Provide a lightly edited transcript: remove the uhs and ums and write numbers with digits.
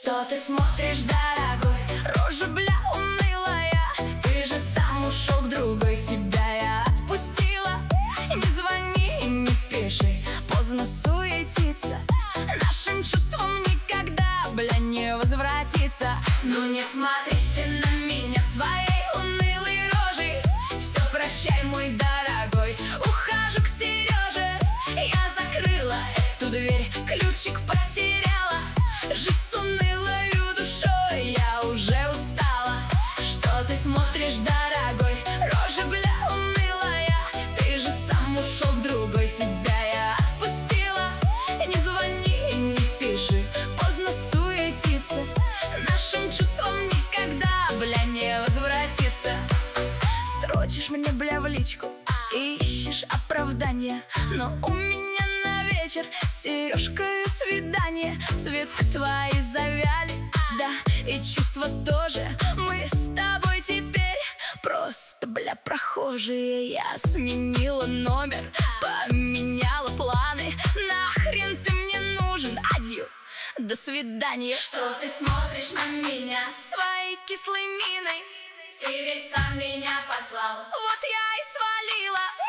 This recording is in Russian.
Что ты смотришь, дорогой? Рожа, бля, унылая. Ты же сам ушел к другой, тебя я отпустила. Не звони и не пиши, поздно суетиться. Нашим чувствам никогда, бля, не возвратиться. Ну не смотри ты на меня своей унылой рожей. Все прощай, мой дорогой, ухожу к Сереже. Я закрыла эту дверь, ключик потеряла. Жить с унылою душой я уже устала. Что ты смотришь, дорогой? Рожа, бля, унылая. Ты же сам ушел к другой, тебя я отпустила. Не звони и не пиши, поздно суетиться. Нашим чувствам никогда, бля, не возвратиться. Строчишь мне, бля, в личку, ищешь оправдания, но у меня на вечер с Сережкой свидание. Цветы твои завяли, да, и чувства тоже. Мы с тобой теперь просто, бля, прохожие. Я сменила номер, поменяла планы. Нахрен ты мне нужен, адью, до свидания. Что ты смотришь на меня своей кислой миной? Ты ведь сам меня послал, вот я и свалила.